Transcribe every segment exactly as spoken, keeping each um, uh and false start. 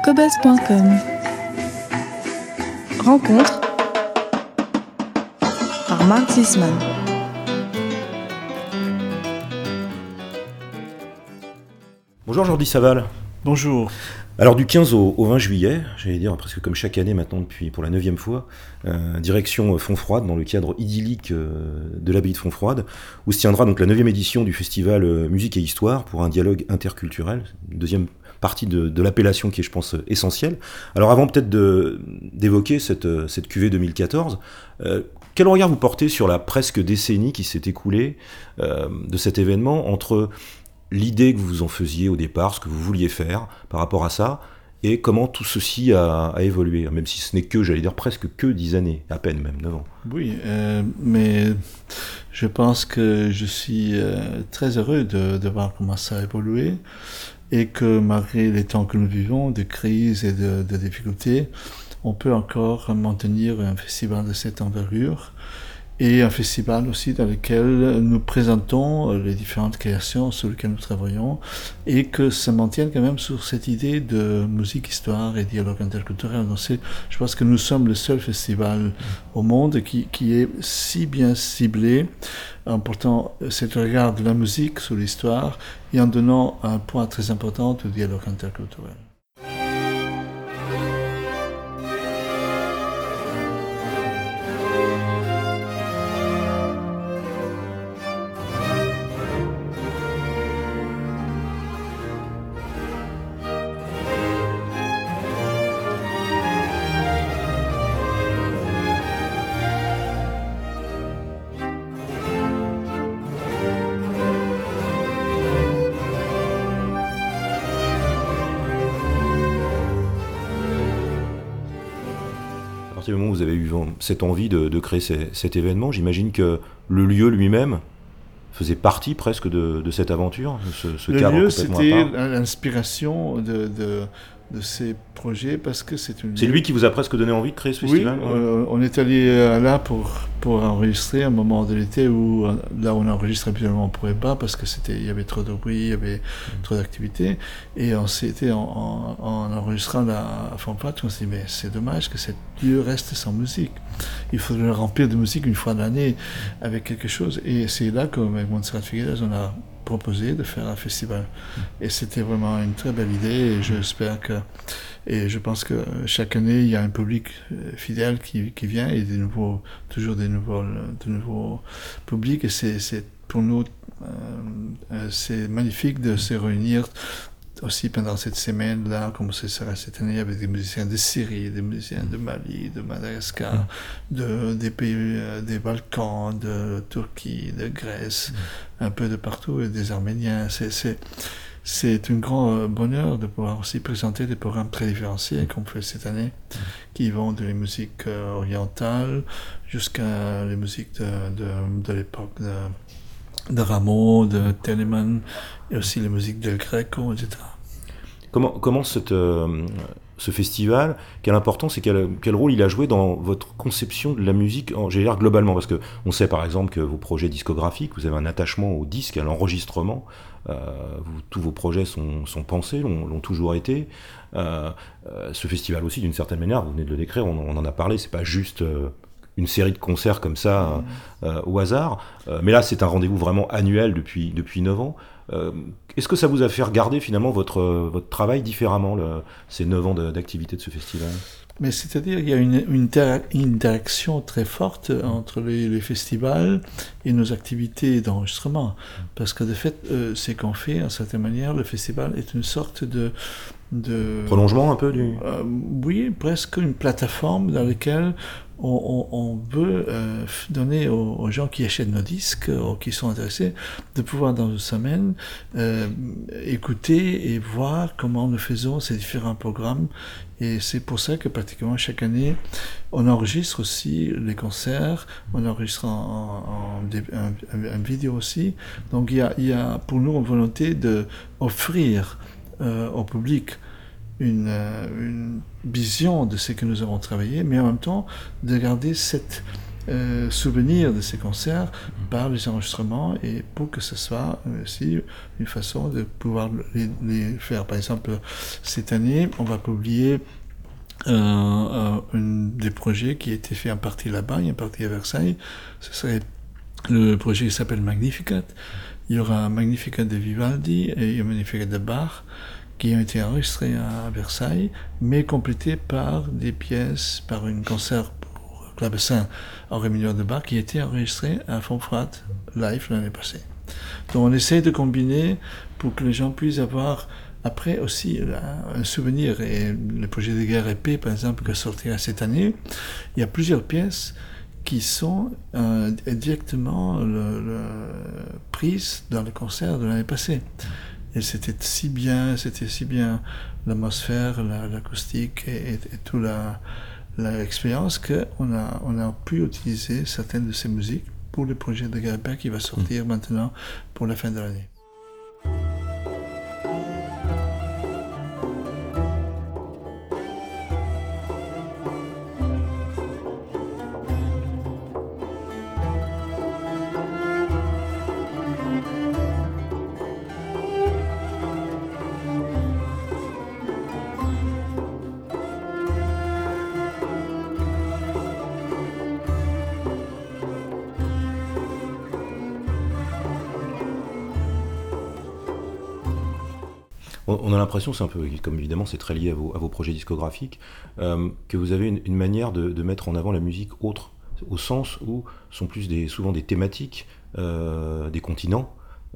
cobuzz point com. Rencontre par Marc Zisman. Bonjour Jordi Saval. Bonjour. Alors du quinze au, au vingt juillet, j'allais dire presque comme chaque année maintenant depuis pour la neuvième fois, euh, direction Fontfroide dans le cadre idyllique euh, de l'abbaye de Fontfroide, où se tiendra donc la neuvième édition du festival euh, Musique et Histoire pour un dialogue interculturel, une deuxième partie de, de l'appellation qui est je pense essentielle. Alors avant peut-être de, d'évoquer cette, cette cuvée deux mille quatorze, euh, quel regard vous portez sur la presque décennie qui s'est écoulée euh, de cet événement entre l'idée que vous en faisiez au départ, ce que vous vouliez faire par rapport à ça, et comment tout ceci a, a évolué, même si ce n'est que, j'allais dire, presque que dix années, à peine même, neuf ans. Oui, euh, mais je pense que je suis euh, très heureux de, de voir comment ça a évolué, et que malgré les temps que nous vivons, de crise et de, de difficultés, on peut encore maintenir un festival de cette envergure, et un festival aussi dans lequel nous présentons les différentes créations sur lesquelles nous travaillons et que ça maintienne quand même sur cette idée de musique, histoire et dialogue interculturel. Donc c'est, je pense que nous sommes le seul festival au monde qui, qui est si bien ciblé en portant cette regard de la musique sur l'histoire et en donnant un point très important au dialogue interculturel. À partir du moment où vous avez eu cette envie de, de créer ces, cet événement, j'imagine que le lieu lui-même faisait partie presque de, de cette aventure, ce, ce le cadre lieu, complètement c'était à part. l'inspiration de, de, de ces projets parce que c'est une... C'est lui qui vous a presque donné envie de créer ce festival? Oui, euh, on est allé euh, là pour, pour enregistrer un moment de l'été où là où on enregistre habituellement on ne pourrait pas parce que c'était, il y avait trop de bruit, il y avait mmh. trop d'activités et on s'était en, en, en enregistrant là à Fontfroide, on s'est dit mais c'est dommage que ce lieu reste sans musique. Il faudrait le remplir de musique une fois dans l'année avec quelque chose et c'est là qu'avec Montserrat Figueres on a proposé de faire un festival. Et c'était vraiment une très belle idée et j'espère que et je pense que chaque année il y a un public fidèle qui, qui vient et des nouveaux, toujours des nouveaux, de nouveaux publics et c'est, c'est pour nous euh, c'est magnifique de se réunir aussi pendant cette semaine-là, comme ce sera cette année, avec des musiciens de Syrie, des musiciens de Mali, de Madagascar, mmh. de, des pays, euh, des Balkans, de Turquie, de Grèce, mmh. un peu de partout, et des Arméniens. C'est, c'est, c'est un grand bonheur de pouvoir aussi présenter des programmes très différenciés, comme on fait cette année, mmh. qui vont de la musique euh, orientale jusqu'à les musiques de, de, de l'époque de de Rameau, de Telemann, et aussi les musiques del Greco, et cetera. Comment, comment cette, euh, ce festival, quelle importance et quel, quel rôle il a joué dans votre conception de la musique, en, j'allais dire globalement, parce qu'on sait par exemple que vos projets discographiques, vous avez un attachement au disque, à l'enregistrement, euh, vous, tous vos projets sont, sont pensés, l'ont, l'ont toujours été. Euh, euh, ce festival aussi, d'une certaine manière, vous venez de le décrire, on, on en a parlé, c'est pas juste... Euh, une série de concerts comme ça mmh. euh, au hasard, euh, mais là c'est un rendez-vous vraiment annuel depuis depuis neuf ans. Euh, est-ce que ça vous a fait regarder finalement votre votre travail différemment le, ces neuf ans de, d'activité de ce festival? Mais c'est-à-dire il y a une, une, inter- une interaction très forte entre les, les festivals et nos activités d'enregistrement, parce que de fait euh, c'est qu'on fait en certaine manière le festival est une sorte de de prolongement un peu du euh, oui, presque une plateforme dans laquelle on, on, on veut euh, donner aux, aux gens qui achètent nos disques ou qui sont intéressés de pouvoir dans une semaine euh, écouter et voir comment nous faisons ces différents programmes et c'est pour ça que pratiquement chaque année on enregistre aussi les concerts, on enregistre en, en, en, en, en vidéo aussi, donc il y a, il y a pour nous une volonté d'offrir euh, au public Une, une vision de ce que nous avons travaillé, mais en même temps de garder cette euh, souvenir de ces concerts par les enregistrements et pour que ce soit aussi une façon de pouvoir les, les faire. Par exemple, cette année, on va publier euh, euh, un des projets qui a été fait en partie là-bas et en partie à Versailles. Ce serait le projet qui s'appelle Magnificat. Il y aura un Magnificat de Vivaldi et un Magnificat de Bach qui ont été enregistrés à Versailles, mais complétés par des pièces, par un concert pour clavecin en ré mineur de Bach qui a été enregistré à Fontfroide live l'année passée. Donc on essaie de combiner pour que les gens puissent avoir après aussi un souvenir. Et le projet de Guerre et Paix, par exemple, qui sortira cette année, il y a plusieurs pièces qui sont euh, directement le, le, prises dans le concert de l'année passée. Et c'était si bien, c'était si bien l'atmosphère, la, l'acoustique et, et, et toute la, l'expérience qu'on a, on a pu utiliser certaines de ces musiques pour le projet de Guerre et Paix qui va sortir mmh. maintenant pour la fin de l'année. On a l'impression, c'est un peu, comme évidemment c'est très lié à vos, à vos projets discographiques, euh, que vous avez une, une manière de, de mettre en avant la musique autre, au sens où sont plus des, souvent des thématiques, euh, des continents,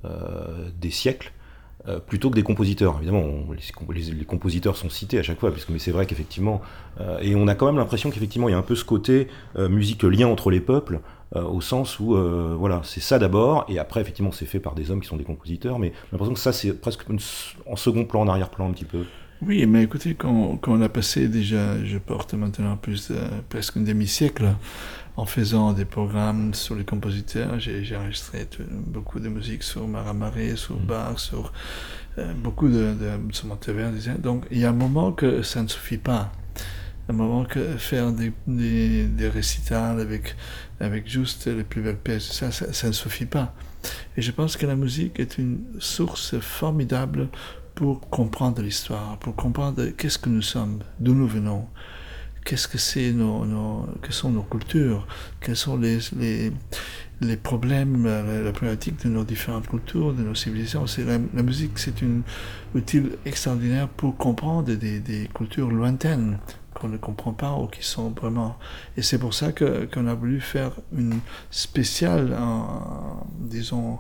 euh, des siècles, euh, plutôt que des compositeurs. Évidemment, on, les, les, les compositeurs sont cités à chaque fois, puisque, mais c'est vrai qu'effectivement, euh, et on a quand même l'impression qu'effectivement il y a un peu ce côté euh, musique, lien entre les peuples, Euh, au sens où, euh, voilà, c'est ça d'abord, et après, effectivement, c'est fait par des hommes qui sont des compositeurs, mais j'ai l'impression que ça, c'est presque une, en second plan, en arrière-plan, un petit peu. Oui, mais écoutez, quand, quand on a passé déjà, je porte maintenant plus de, presque un demi-siècle en faisant des programmes sur les compositeurs, j'ai, j'ai enregistré tout, beaucoup de musique sur Marat Maré, sur Bach, sur euh, beaucoup de, de sur Monteverdi, donc il y a un moment que ça ne suffit pas. Un moment que faire des, des, des récitals avec, avec juste les plus belles pièces, ça, ça, ça ne suffit pas. Et je pense que la musique est une source formidable pour comprendre l'histoire, pour comprendre qu'est-ce que nous sommes, d'où nous venons, qu'est-ce que c'est nos, nos, quelles sont nos cultures, quels sont les, les, les problèmes, la, la problématique de nos différentes cultures, de nos civilisations. C'est la, la musique, c'est une outil extraordinaire pour comprendre des, des cultures lointaines qu'on ne comprend pas ou qui sont vraiment... Et c'est pour ça que, qu'on a voulu faire une spéciale, en, disons,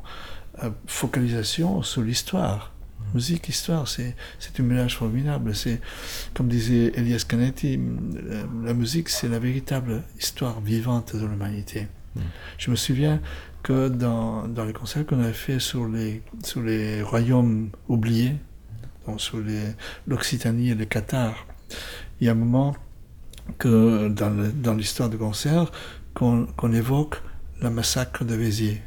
focalisation sur l'histoire. Mmh. Musique, histoire, c'est, c'est un mélange formidable. C'est, comme disait Elias Canetti, la, la musique, c'est la véritable histoire vivante de l'humanité. Mmh. Je me souviens que dans, dans les concerts qu'on avait fait sur les, sur les royaumes oubliés, donc sur les, l'Occitanie et le Qatar, il y a un moment que dans, le, dans l'histoire du concert qu'on, qu'on évoque le massacre de Béziers.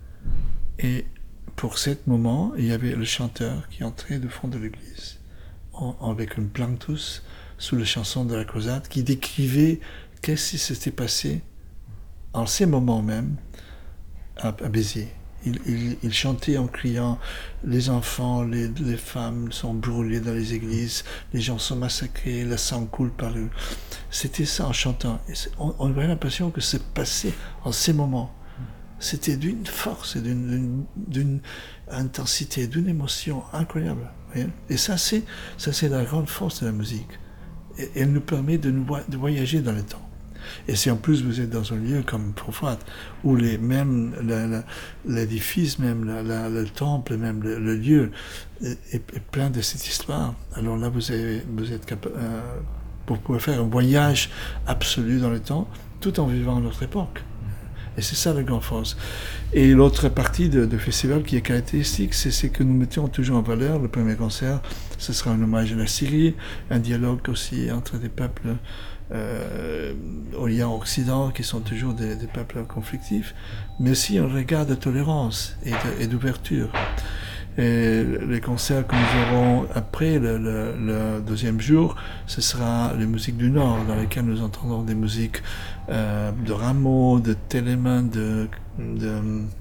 Et pour ce moment, il y avait le chanteur qui entrait du fond de l'église en, avec une planctus sous la chanson de la croisade qui décrivait qu'est-ce qui s'était passé en ces moments même à, à Béziers. Il, il, il chantait en criant « Les enfants, les, les femmes sont brûlés dans les églises, les gens sont massacrés, le sang coule par le... » C'était ça en chantant. Et on, on avait l'impression que c'est passé en ces moments. C'était d'une force, et d'une, d'une, d'une intensité, d'une émotion incroyable. Et ça c'est, ça, c'est la grande force de la musique. Et elle nous permet de, nous, de voyager dans le temps. Et si en plus vous êtes dans un lieu comme Fontfroide, où les, même la, la, l'édifice, même la, la, le temple, même le, le lieu est, est plein de cette histoire, alors là vous, avez, vous êtes capable, euh, pour pouvoir faire un voyage absolu dans le temps, tout en vivant notre époque. Et c'est ça la grande force. Et l'autre partie de, de festival qui est caractéristique, c'est, c'est que nous mettons toujours en valeur, le premier concert, ce sera un hommage à la Syrie, un dialogue aussi entre des peuples Euh, Orient-Occident, qui sont toujours des, des peuples conflictifs, mais aussi un regard de tolérance et, de, et d'ouverture. Et les concerts que nous aurons après le, le, le deuxième jour, ce sera les musiques du Nord, dans lesquelles nous entendrons des musiques euh, de Rameau, de Telemann, de, de,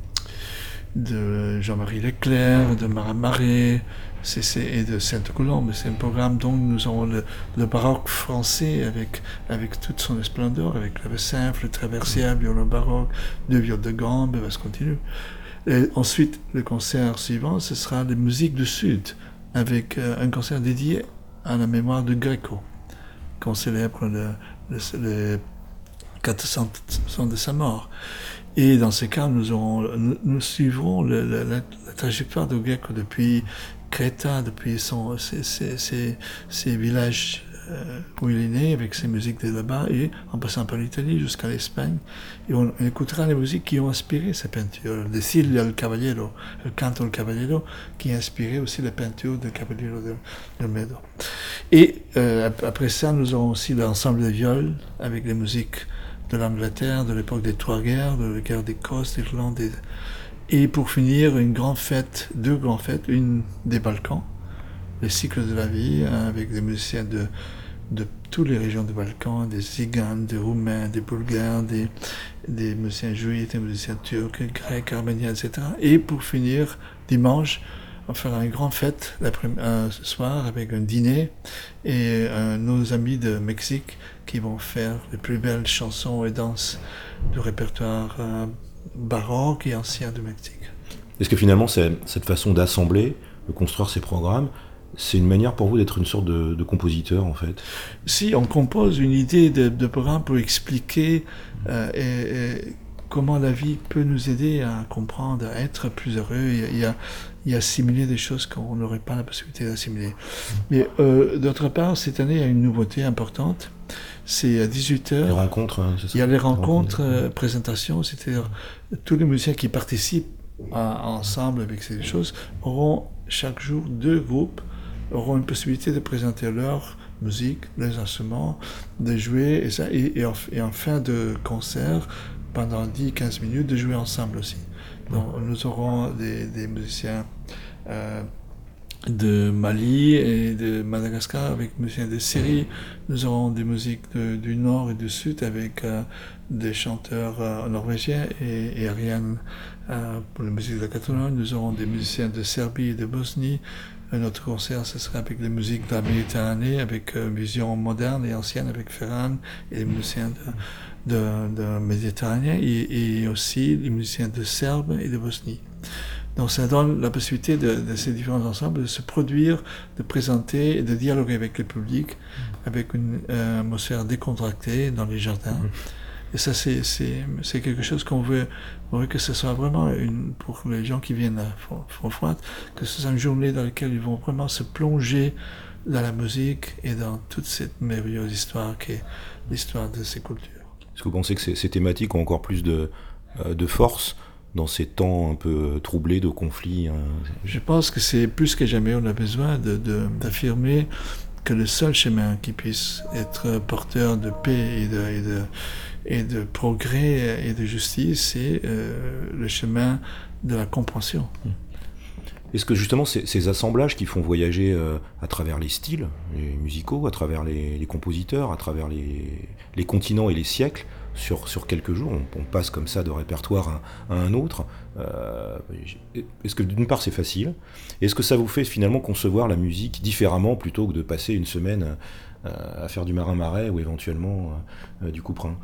de Jean-Marie Leclerc, de Marat Marais, c'est, c'est, et de Sainte-Colombe. C'est un programme dont nous aurons le, le baroque français avec, avec toute son splendeur, avec le clavecin, le traversière, violon baroque, deux viols de gambe, et va se continuer. Et ensuite, le concert suivant, ce sera les musiques du Sud, avec euh, un concert dédié à la mémoire de Gréco, qu'on célèbre le, le, le quatre cents ans de sa mort. Et dans ces cas, nous, aurons, nous, nous suivrons le, le, la, la trajectoire de Gréco depuis Creta, depuis son, ses, ses, ses, ses villages euh, où il est né, avec ses musiques de là-bas, et en passant par l'Italie jusqu'à l'Espagne. Et on, on écoutera les musiques qui ont inspiré sa peinture. De Silvia il Cavaliero, le canto il Cavaliero, qui a inspiré aussi la peinture de Cavaliero de, de Medo. Et euh, après ça, nous aurons aussi l'ensemble de viols, avec les musiques de l'Angleterre, de l'époque des Trois Guerres, de la guerre d'Écosse, d'Irlande. Et, et pour finir, une grande fête, deux grandes fêtes, une des Balkans, les cycles de la vie, hein, avec des musiciens de, de toutes les régions des Balkans, des Tziganes, des Roumains, des Bulgares, des, des musiciens juifs, des musiciens turcs, grecs, arméniens, et cetera. Et pour finir, dimanche, on fera une grande fête un soir avec un dîner et euh, nos amis de Mexique qui vont faire les plus belles chansons et danses du répertoire euh, baroque et ancien du Mexique. Est-ce que finalement, c'est, cette façon d'assembler, de construire ces programmes, c'est une manière pour vous d'être une sorte de, de compositeur, en fait? Si, on compose une idée de, de programme pour expliquer euh, et, et comment la vie peut nous aider à comprendre, à être plus heureux et, et, à, et à assimiler des choses qu'on n'aurait pas la possibilité d'assimiler. Mais euh, d'autre part, cette année, il y a une nouveauté importante. C'est à dix-huit heures. Les rencontres, hein, c'est ça? Il y a les rencontres, euh, présentations, c'est-à-dire tous les musiciens qui participent à, ensemble avec ces choses auront chaque jour deux groupes, auront une possibilité de présenter leur musique, les instruments, de jouer, et, ça, et, et, en, et en fin de concert, pendant dix à quinze minutes, de jouer ensemble aussi. Donc, nous aurons des, des musiciens euh, de Mali et de Madagascar avec des musiciens de Syrie. Nous aurons des musiques de, du Nord et du Sud avec euh, des chanteurs euh, norvégiens et, et Ariane euh, pour la musique de la Catalogne. Nous aurons des musiciens de Serbie et de Bosnie. Un autre concert, ce sera avec les musiques de la Méditerranée, avec une vision moderne et ancienne avec Ferran et les musiciens de, de, de Méditerranée et, et aussi les musiciens de Serbie et de Bosnie. Donc ça donne la possibilité de, de ces différents ensembles de se produire, de présenter et de dialoguer avec le public, avec une euh, atmosphère décontractée dans les jardins. Et ça, c'est, c'est, c'est quelque chose qu'on veut, on veut que ce soit vraiment, une, pour les gens qui viennent à Fontfroide, que ce soit une journée dans laquelle ils vont vraiment se plonger dans la musique et dans toute cette merveilleuse histoire qui est l'histoire de ces cultures. Est-ce que vous pensez que ces, ces thématiques ont encore plus de, euh, de force dans ces temps un peu troublés de conflits? Hein? Je pense que c'est plus que jamais, on a besoin de, de, d'affirmer que le seul chemin qui puisse être porteur de paix et de, et de, et de progrès et de justice, c'est euh, le chemin de la compréhension. Est-ce que justement ces, ces assemblages qui font voyager euh, à travers les styles les musicaux, à travers les, les compositeurs, à travers les, les continents et les siècles, sur, sur quelques jours, on, on passe comme ça de répertoire à, à un autre, euh, est-ce que d'une part c'est facile? Est-ce que ça vous fait finalement concevoir la musique différemment plutôt que de passer une semaine euh, à faire du marin-marais ou éventuellement euh, du couperin?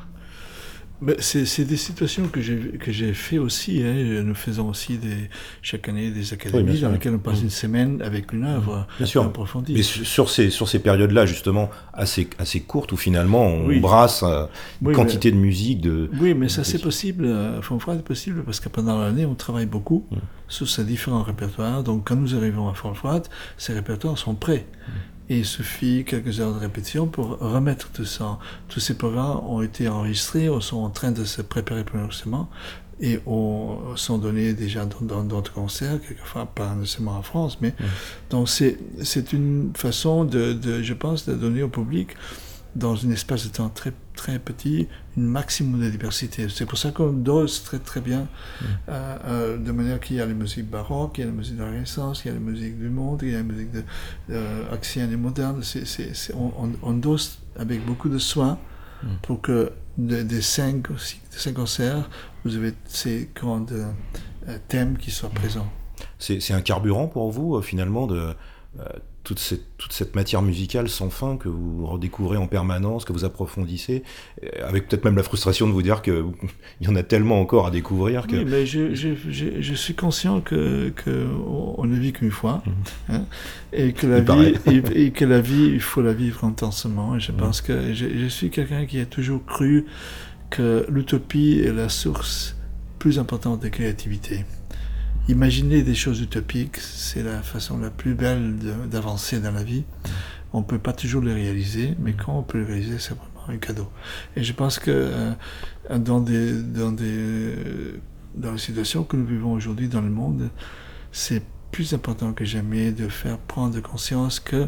Ben, c'est, c'est des situations que j'ai, que j'ai fait aussi. Hein. Nous faisons aussi des, chaque année des académies oui, dans lesquelles on passe mmh. une semaine avec une œuvre approfondie. Mais sur ces, sur ces périodes-là, justement, assez, assez courtes, où finalement on oui. brasse euh, une oui, quantité mais, de musique. De, oui, mais ça de... c'est possible. À Fontfroide, c'est possible parce que pendant l'année, on travaille beaucoup mmh. sur ces différents répertoires. Donc quand nous arrivons à Fontfroide, ces répertoires sont prêts. Mmh. Et il suffit quelques heures de répétition pour remettre tout ça. Tous ces programmes ont été enregistrés, ou sont en train de se préparer pour l'enregistrement, et ont, sont donnés déjà dans, dans d'autres concerts, quelquefois pas nécessairement en France. Mais, mmh. Donc c'est, c'est une façon, de, de, je pense, de donner au public dans un espace de temps très, très petit, un maximum de diversité. C'est pour ça qu'on dose très très bien, mmh. euh, euh, de manière qu'il y a la musique baroque, il y a la musique de la Renaissance, il y a la musique du monde, il y a la musique de, euh, ancienne et moderne. C'est, c'est, c'est, on, on, on dose avec beaucoup de soin mmh. pour que de, des cinq, cinq concerts, vous avez ces grands euh, thèmes qui soient présents. C'est, c'est un carburant pour vous, euh, finalement, de... Euh, toute cette, toute cette matière musicale sans fin que vous redécouvrez en permanence, que vous approfondissez, avec peut-être même la frustration de vous dire qu'il y en a tellement encore à découvrir que... Oui, mais je, je, je, je suis conscient que, que on ne vit qu'une fois, mmh. hein, et, que la vie, et, et que la vie, il faut la vivre intensement. Et je mmh. pense que je, je suis quelqu'un qui a toujours cru que l'utopie est la source plus importante de créativité. Imaginer des choses utopiques, c'est la façon la plus belle de, d'avancer dans la vie. On ne peut pas toujours les réaliser, mais quand on peut les réaliser, c'est vraiment un cadeau. Et je pense que euh, dans, des, dans, des, dans les situations que nous vivons aujourd'hui dans le monde, c'est plus important que jamais de faire prendre conscience que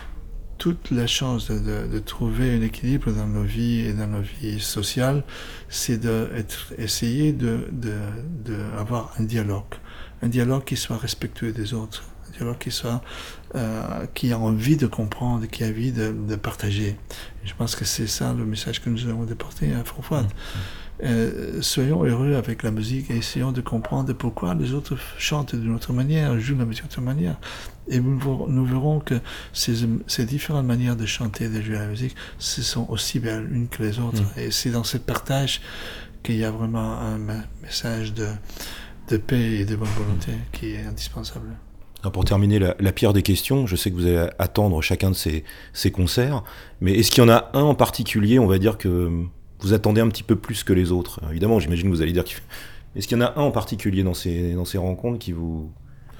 toute la chance de, de, de trouver un équilibre dans nos vies et dans nos vies sociales, c'est d'essayer de, de, de, de avoir un dialogue. Un dialogue qui soit respectueux des autres, un dialogue qui soit, euh, qui a envie de comprendre, qui a envie de, de partager. Et je pense que c'est ça le message que nous avons déporté à Front-Froide. Mmh. Euh, soyons heureux avec la musique et essayons de comprendre pourquoi les autres chantent d'une autre manière, jouent la musique d'une autre manière. Et nous, nous verrons que ces, ces différentes manières de chanter, de jouer la musique, ce sont aussi belles l'une que les autres. Mmh. Et c'est dans ce partage qu'il y a vraiment un message de de paix et de bonne volonté qui est indispensable. Alors pour terminer, la, la pire des questions, je sais que vous allez attendre chacun de ces, ces concerts, mais est-ce qu'il y en a un en particulier, on va dire, que vous attendez un petit peu plus que les autres ? Alors évidemment, j'imagine que vous allez dire qu'il... Est-ce qu'il y en a un en particulier dans ces, dans ces rencontres qui vous...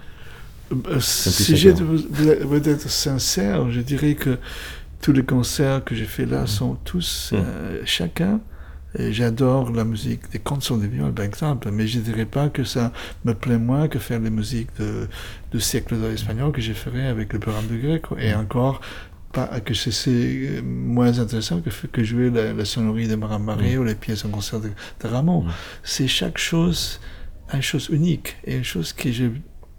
Euh, si j'ai de vous, vous être sincère, je dirais que tous les concerts que j'ai faits là mmh. sont tous, mmh. euh, chacun... Et j'adore la musique des cançons de viol, par exemple, mais je ne dirais pas que ça me plaît moins que faire les musiques de, de siècle d'or espagnol que j'ai ferai avec le programme de grec. Et encore, pas, que c'est, c'est moins intéressant que, que jouer la, la sonnerie de Marin Marais mmh. ou les pièces en concert de, de Rameau. Mmh. C'est chaque chose, une chose unique et une chose que j'ai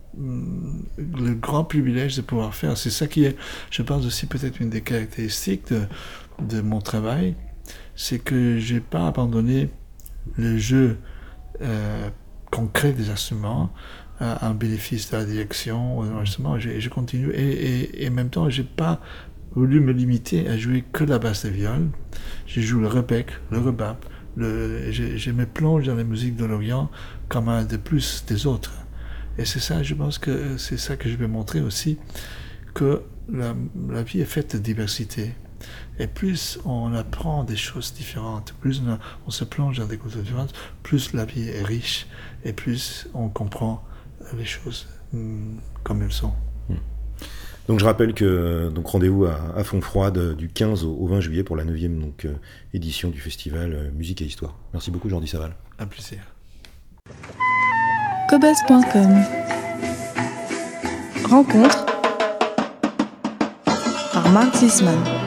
le grand privilège de pouvoir faire. C'est ça qui est, je pense aussi peut-être une des caractéristiques de, de mon travail. C'est que je n'ai pas abandonné le jeu euh, concret des instruments à un bénéfice de la direction ou de l'enregistrement. Je, je continue et, et, et en même temps, je n'ai pas voulu me limiter à jouer que la basse de viol. Je joue le rebec, le rebap. Le, je, je me plonge dans la musique de l'Orient comme un de plus des autres. Et c'est ça, je pense que c'est ça que je vais montrer aussi, que la, la vie est faite de diversité. Et plus on apprend des choses différentes, plus on, a, on se plonge dans des cultures différentes, plus la vie est riche et plus on comprend les choses mm, comme elles sont. Donc je rappelle que donc rendez-vous à, à Font-Froide du quinze au, au vingt juillet pour la neuvième donc, euh, édition du festival euh, Musique et Histoire. Merci beaucoup Jordi Saval. Un plaisir. Cobuzz point com Rencontre par Marc Zisman.